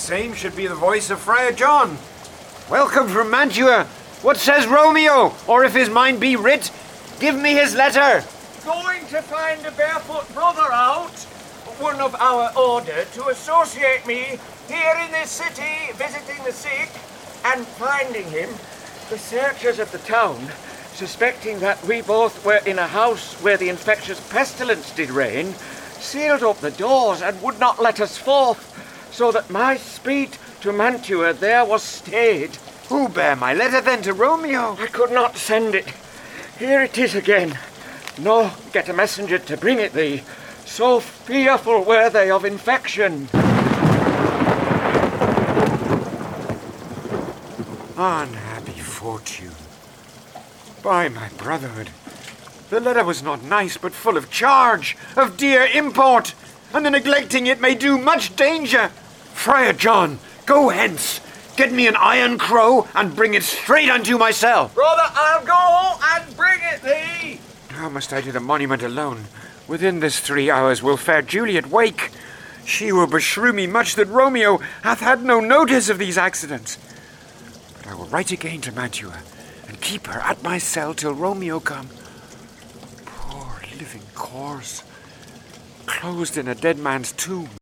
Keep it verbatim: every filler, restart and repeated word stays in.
same should be the voice of Friar John. Welcome from Mantua. What says Romeo? Or if his mind be writ, give me his letter. Going to find a barefoot brother out, one of our order, to associate me here in this city, visiting the sick, and finding him. The searchers of the town, suspecting that we both were in a house where the infectious pestilence did reign, sealed up the doors and would not let us forth, so that my speed to Mantua there was stayed. Who bare my letter then to Romeo? I could not send it. Here it is again, nor get a messenger to bring it thee. So fearful were they of infection. Unhappy fortune. By my brotherhood, the letter was not nice, but full of charge, of dear import, and the neglecting it may do much danger. Friar John, go hence, get me an iron crow, and bring it straight unto my cell. Brother, I'll go and bring it thee. How must I to the monument alone? Within this three hours will fair Juliet wake. She will beshrew me much that Romeo hath had no notice of these accidents. But I will write again to Mantua, and keep her at my cell till Romeo come. Poor living corse, closed in a dead man's tomb.